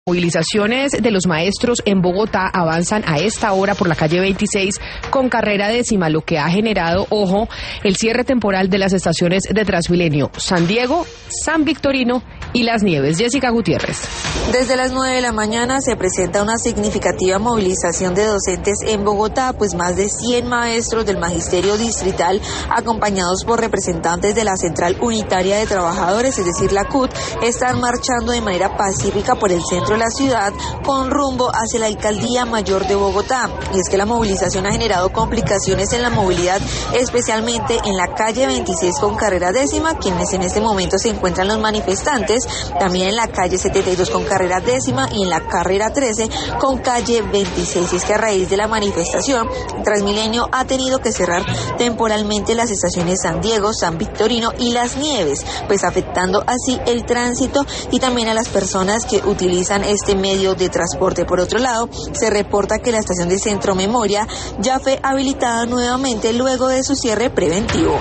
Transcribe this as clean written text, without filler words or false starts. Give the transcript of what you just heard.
Movilizaciones de los maestros en Bogotá avanzan a esta hora por la calle 26 con carrera décima, lo que ha generado, ojo, el cierre temporal de las estaciones de Transmilenio, San Diego, San Victorino y Las Nieves. Jessica Gutiérrez. Desde las 9 de la mañana se presenta una significativa movilización de docentes en Bogotá, pues más de 100 maestros del Magisterio Distrital, acompañados por representantes de la Central Unitaria de Trabajadores, es decir, la CUT, están marchando de manera pacífica por el centro de la ciudad con rumbo hacia la Alcaldía Mayor de Bogotá. Y es que la movilización ha generado complicaciones en la movilidad, especialmente en la calle 26 con carrera décima, quienes en este momento se encuentran los manifestantes, también en la calle 72 con carrera décima y en la carrera 13 con calle 26. Y es que a raíz de la manifestación, Transmilenio ha tenido que cerrar temporalmente las estaciones San Diego, San Victorino y Las Nieves, pues afectando así el tránsito y también a las personas que utilizan este medio de transporte. Por otro lado, se reporta que la estación de Centro Memoria ya fue habilitada nuevamente luego de su cierre preventivo.